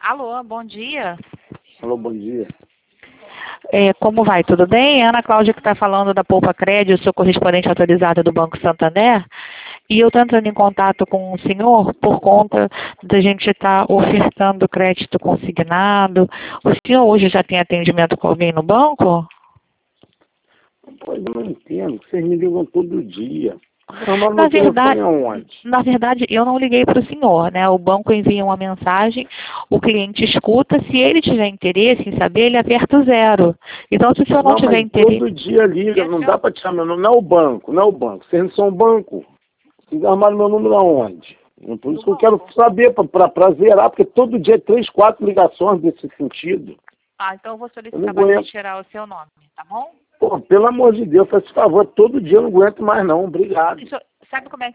Alô, bom dia. Alô, bom dia. Como vai? Tudo bem? Ana Cláudia que está falando da Poupa Crédito, sou correspondente autorizada do Banco Santander. E eu estou entrando em contato com o senhor por conta da gente estar ofertando crédito consignado. O senhor hoje já tem atendimento com alguém no banco? Pois eu não entendo, vocês me ligam todo dia. Na verdade, eu não liguei para o senhor, né? O banco envia uma mensagem, o cliente escuta, se ele tiver interesse em saber, ele aperta o 0. Então, se o senhor não tiver interesse... todo dia liga, não dá para tirar meu número. Não é o banco, não é o banco. Vocês não são o banco. Vocês armaram meu número aonde? Por isso que eu quero saber, para zerar, porque todo dia 3, 4 ligações desse sentido. Então eu vou solicitar para retirar o seu nome, tá bom? Pô, pelo amor de Deus, faz esse favor, todo dia eu não aguento mais não, obrigado. Sabe como é